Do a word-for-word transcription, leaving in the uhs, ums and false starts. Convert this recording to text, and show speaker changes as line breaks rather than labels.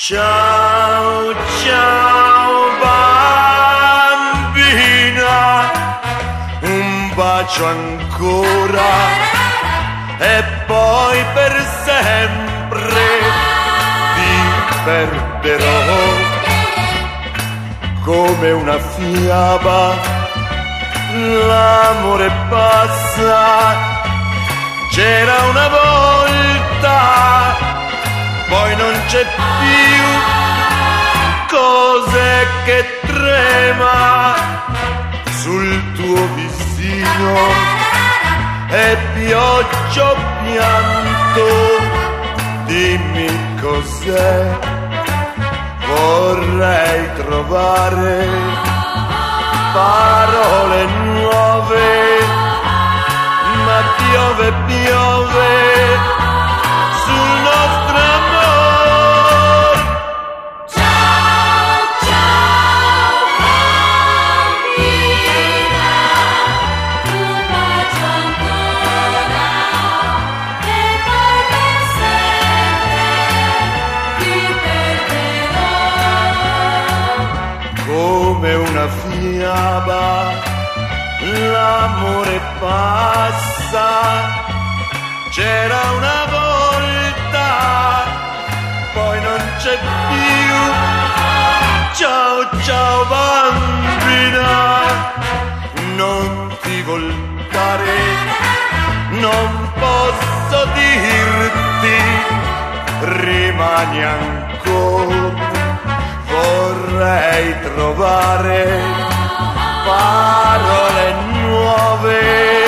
Ciao, ciao bambina, un bacio ancora e poi per sempre ti perderò. Come una fiaba l'amore passa, c'era una volta, poi non c'è più. Cos'è che trema sul tuo visino? E pioggia o pianto? Dimmi cos'è. Vorrei trovare parole nuove, ma piove, piove sul nostro amor.
Ciao, ciao bambina, un bacio ancora e poi per sempre ti perderò.
Come una fiaba l'amore passa, c'era una volta, poi non c'è più. Ciao, ciao bambina, non ti voltare, non posso dirti, rimani ancora. Vorrei trovare parole nuove,